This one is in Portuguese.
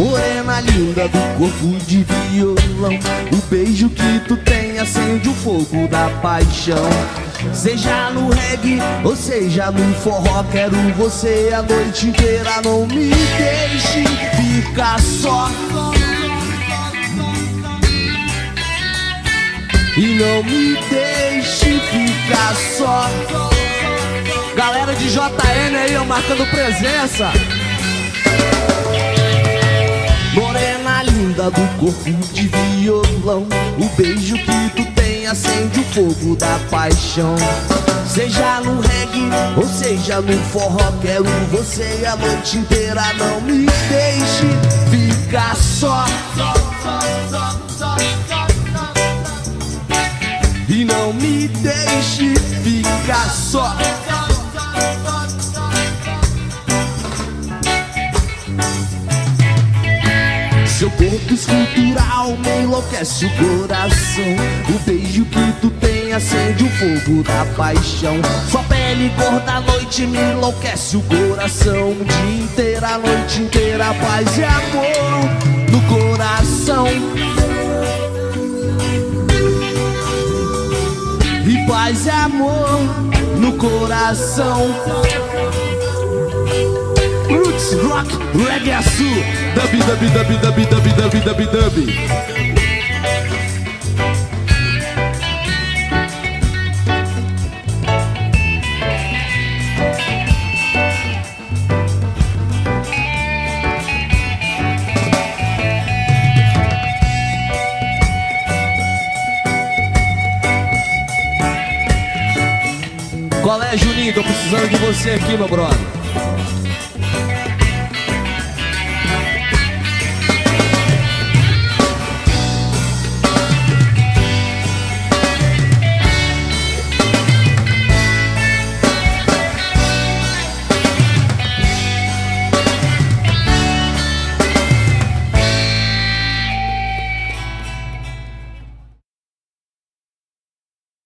Morena linda do corpo de violão, o beijo que tu tem acende o fogo da paixão. Seja no reggae ou seja no forró, quero você a noite inteira. Não me deixe ficar só, e não me deixe ficar só. Galera de JN aí, ó, marcando presença. Morena linda do corpo de violão, o beijo que tu tem acende o fogo da paixão. Seja no reggae ou seja no forró, quero você a noite inteira. Não me deixe ficar só, e não me deixe ficar só. Seu corpo escultural me enlouquece o coração, o beijo que tu tem acende o fogo da paixão. Sua pele cor da noite me enlouquece o coração. O dia inteiro, a noite inteira, paz e amor no coração. E paz e amor no coração. Roots, rock, reggae azul, dub, dub, dub, dub, dub, dub, dub, dub. Qual é, Juninho? Tô precisando de você aqui, meu brother.